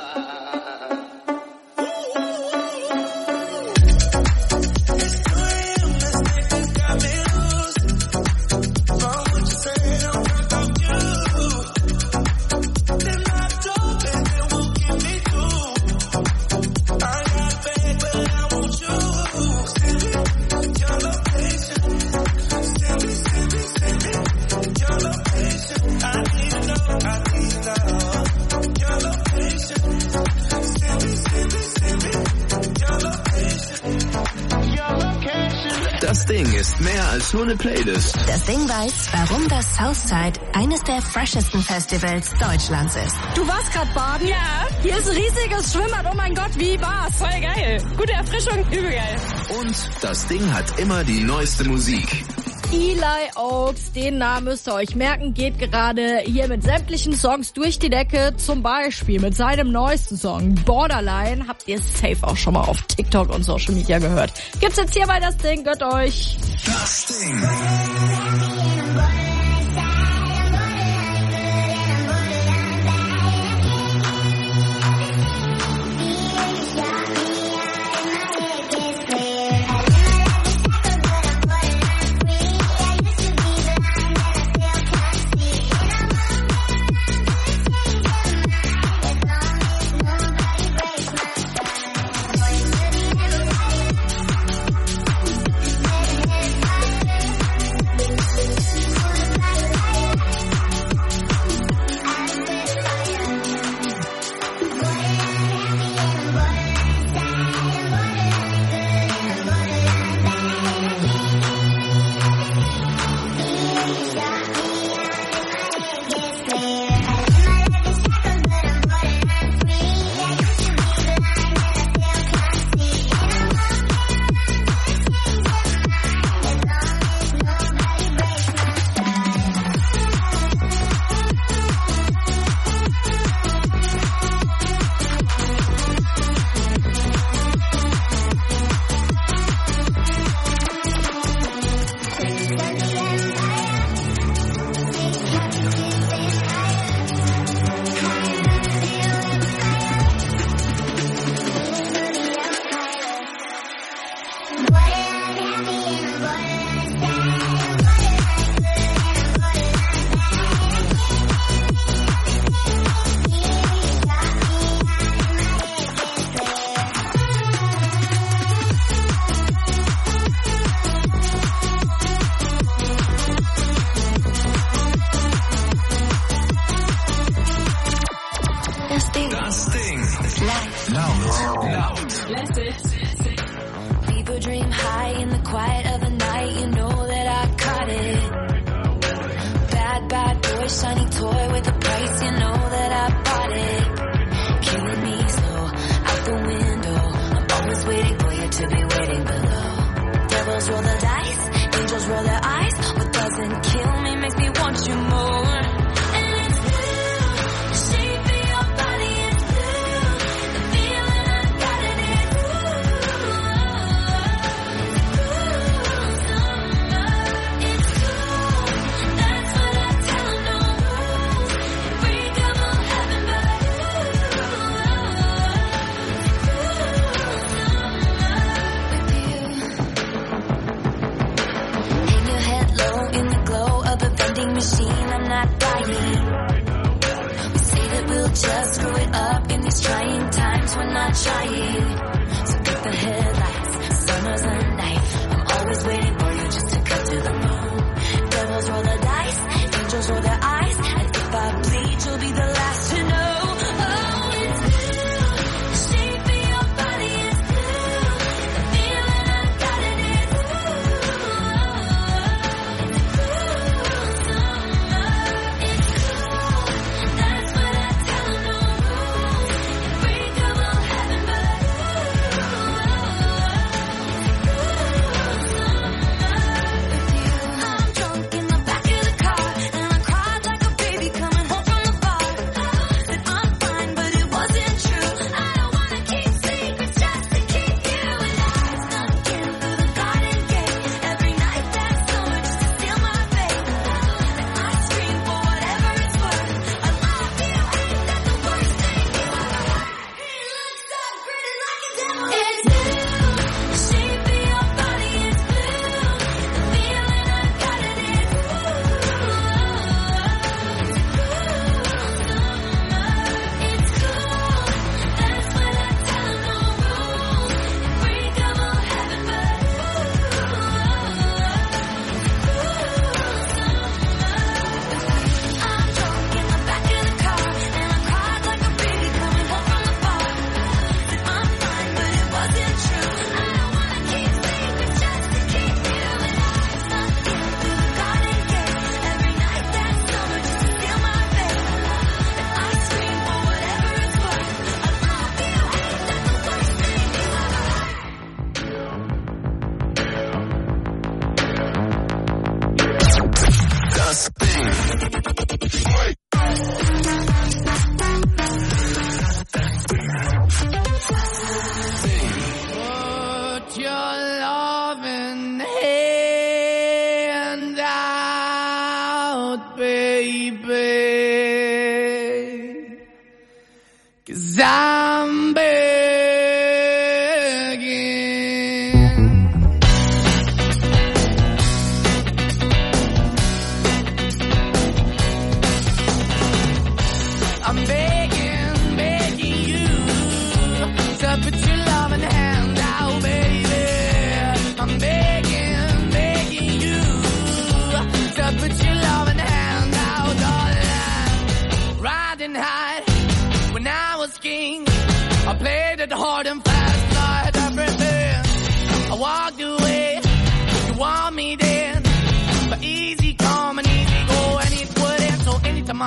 Das Ding ist mehr als nur eine Playlist. Das Ding weiß, warum das Southside eines der freshesten Festivals Deutschlands ist. Du warst gerade baden? Ja. Hier ist ein riesiges Schwimmbad. Oh mein Gott, wie war's? Voll geil. Gute Erfrischung, übel geil. Und das Ding hat immer die neueste Musik. Eli Oaks, den Namen müsst ihr euch merken, geht gerade hier mit sämtlichen Songs durch die Decke. Zum Beispiel mit seinem neuesten Song Borderline. Habt ihr safe auch schon mal auf TikTok und Social Media gehört. Gibt's jetzt hier bei Das Ding, gönnt euch. Das Ding. People dream high in the quiet of the night. You know that I caught it. Bad boy, shiny toy with a price. You know that I bought it. Killing me slow, out the window. I'm always waiting for you to be waiting below.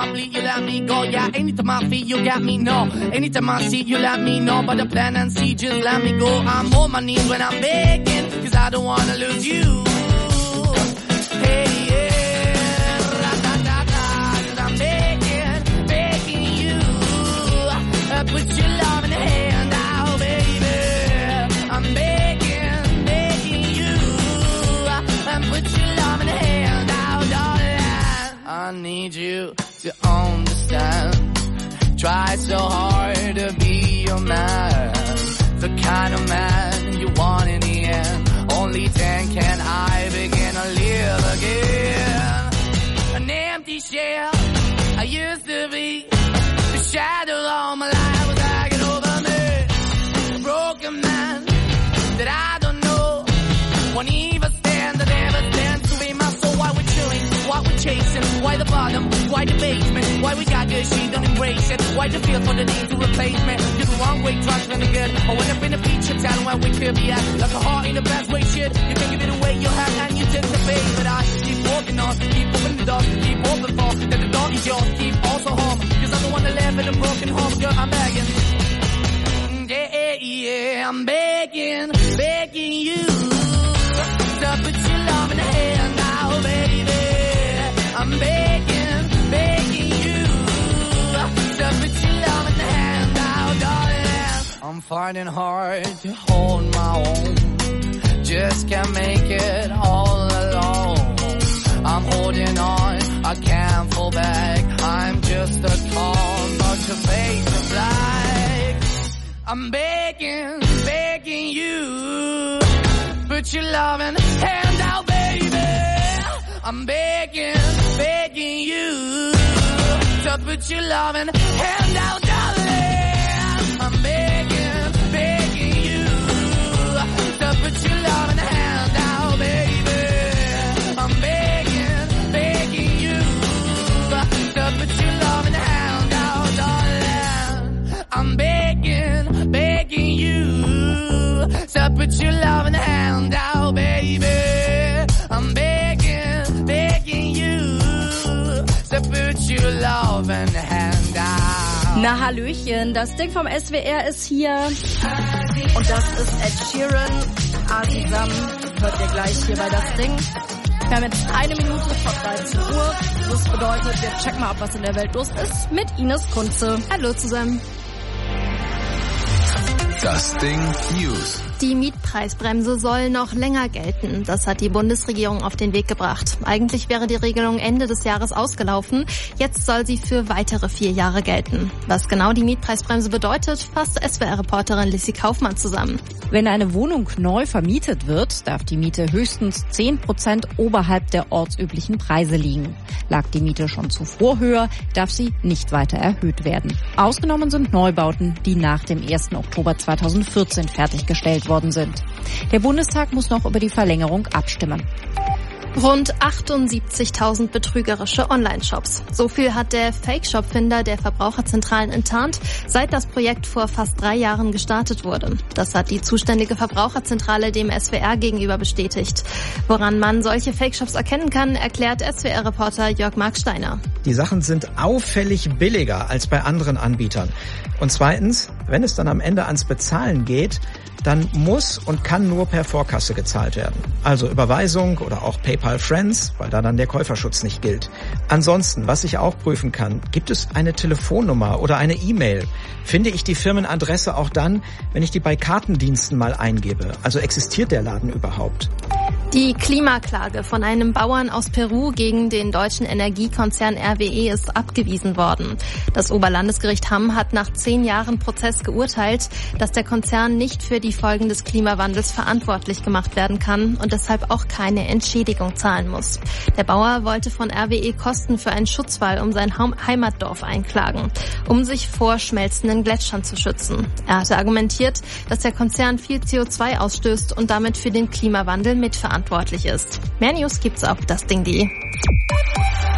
I bleed, you let me go. Yeah, anytime I feel, you got me, no. Anytime I see, you let me know. But the plan and see, just let me go. I'm on my knees when I'm begging, cause I don't wanna lose you. Hey, yeah, ra-da-da-da, cause I'm begging you. Put your love in the hand out, baby. I'm begging you. Put your love in the hand out, darling. I need you to understand. Try so hard to be your man, the kind of man you want in the end. Only then can I begin to live again. An empty shell I used to be, the shadow all my life was hanging over me. A broken man that I don't know won't even stand, that ever stands to be my soul. Why we're chilling, why we're chasing, why the bottom, why the basement, why we got good, she don't embrace it, why the feel for the need to replace me. You're the wrong way, trying to good. I went up in a feature town where we could be at, like a heart in the best way, shit. You can give it away, you have, and you take the bait. But I keep walking on, keep opening the door, keep open for, that the door is yours, keep also home. Cause I'm the one that live in a broken home, girl, I'm begging. Yeah, I'm begging you. So put your love in the hand now, baby. I'm begging you. So put your love in the hand now, darling. I'm finding hard to hold my own. Just can't make it all alone. I'm holding on, I can't fall back. I'm just a call, not to face the black. I'm begging you. Put your loving hand out, baby. I'm begging you to put your loving hand out, darling. I'm begging you to put your loving hand out, baby. I'm begging you to put your loving hand out, darling. I'm begging you to put your loving hand out, baby. I'm begging you to put your loving hand out. Na Hallöchen, das Ding vom SWR ist hier und das ist Ed Sheeran, Asisam, hört ihr gleich hier bei das Ding. Wir haben jetzt 1 Minute vor 13 Uhr, das bedeutet, wir checken mal ab, was in der Welt los ist mit Ines Kunze. Hallo zusammen. Das Ding News. Die Mietpreisbremse soll noch länger gelten. Das hat die Bundesregierung auf den Weg gebracht. Eigentlich wäre die Regelung Ende des Jahres ausgelaufen. Jetzt soll sie für weitere 4 Jahre gelten. Was genau die Mietpreisbremse bedeutet, fasst SWR-Reporterin Lissy Kaufmann zusammen. Wenn eine Wohnung neu vermietet wird, darf die Miete höchstens 10% oberhalb der ortsüblichen Preise liegen. Lag die Miete schon zuvor höher, darf sie nicht weiter erhöht werden. Ausgenommen sind Neubauten, die nach dem 1. Oktober 2014 fertiggestellt worden sind. Der Bundestag muss noch über die Verlängerung abstimmen. Rund 78.000 betrügerische Online-Shops. So viel hat der Fake-Shop-Finder der Verbraucherzentralen enttarnt, seit das Projekt vor fast 3 Jahren gestartet wurde. Das hat die zuständige Verbraucherzentrale dem SWR gegenüber bestätigt. Woran man solche Fake-Shops erkennen kann, erklärt SWR-Reporter Jörg Marksteiner. Die Sachen sind auffällig billiger als bei anderen Anbietern. Und zweitens, wenn es dann am Ende ans Bezahlen geht, dann muss und kann nur per Vorkasse gezahlt werden. Also Überweisung oder auch PayPal Friends, weil da dann der Käuferschutz nicht gilt. Ansonsten, was ich auch prüfen kann, gibt es eine Telefonnummer oder eine E-Mail? Finde ich die Firmenadresse auch dann, wenn ich die bei Kartendiensten mal eingebe? Also existiert der Laden überhaupt? Die Klimaklage von einem Bauern aus Peru gegen den deutschen Energiekonzern RWE ist abgewiesen worden. Das Oberlandesgericht Hamm hat nach 10 Jahren Prozess geurteilt, dass der Konzern nicht für die Folgen des Klimawandels verantwortlich gemacht werden kann und deshalb auch keine Entschädigung zahlen muss. Der Bauer wollte von RWE Kosten für einen Schutzwall um sein Heimatdorf einklagen, um sich vor schmelzenden Gletschern zu schützen. Er hatte argumentiert, dass der Konzern viel CO2 ausstößt und damit für den Klimawandel mitverantwortlich ist. Mehr News gibt's auf dasding.de.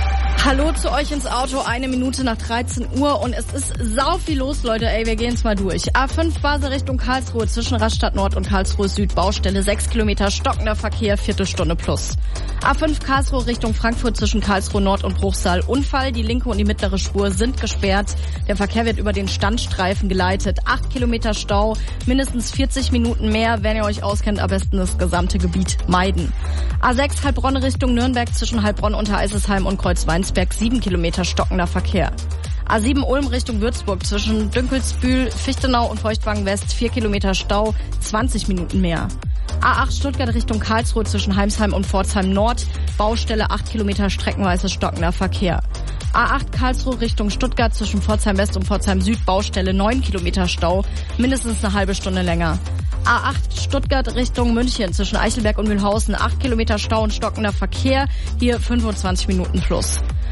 Hallo zu euch ins Auto, 1 Minute nach 13 Uhr und es ist sau viel los, Leute. Ey, wir gehen's mal durch. A5 Basel Richtung Karlsruhe zwischen Rastatt Nord und Karlsruhe Süd, Baustelle 6 Kilometer, stockender Verkehr, Viertelstunde plus. A5 Karlsruhe Richtung Frankfurt zwischen Karlsruhe Nord und Bruchsal, Unfall, die linke und die mittlere Spur sind gesperrt. Der Verkehr wird über den Standstreifen geleitet. 8 Kilometer Stau, mindestens 40 Minuten mehr. Wenn ihr euch auskennt, am besten das gesamte Gebiet meiden. A6 Heilbronn Richtung Nürnberg zwischen Heilbronn, Untereisesheim und Kreuzweinsberg, 7 Kilometer stockender Verkehr. A7 Ulm Richtung Würzburg zwischen Dünkelsbühl, Fichtenau und Feuchtwagen West, 4 Kilometer Stau, 20 Minuten mehr. A8 Stuttgart Richtung Karlsruhe zwischen Heimsheim und Pforzheim Nord, Baustelle 8 Kilometer streckenweise stockender Verkehr. A8 Karlsruhe Richtung Stuttgart zwischen Pforzheim West und Pforzheim Süd, Baustelle 9 Kilometer Stau, mindestens eine halbe Stunde länger. A8 Stuttgart Richtung München zwischen Eichelberg und Mühlhausen, 8 Kilometer Stau und stockender Verkehr, hier 25 Minuten plus.